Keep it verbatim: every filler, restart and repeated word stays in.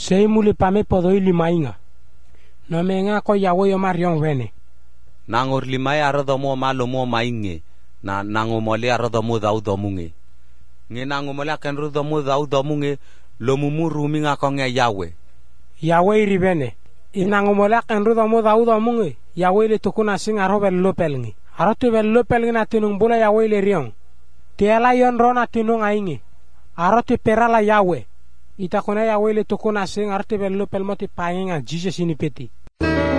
sei muli pame podoi limainga. No menga ko yawo yo marion wene. Nangor limai arodo mo malo mo mainge. Na nangomole arodo mo dau domunge. Nge nangomole akan rodo mo dau domunge lo mumuru minga konge yawe. Yawe iribene. Inangomole akan rodo mo dau domunge. Yawe le tukuna sing arobel lopelngi. Arotu bel lopelngi na tinung bula yawe le riong. Tiala yon rona tinung ainge. Arotu perala yawe. Itakuna yawe le tukuna sing arotu bel lopel moti paenga Jesus ini peti.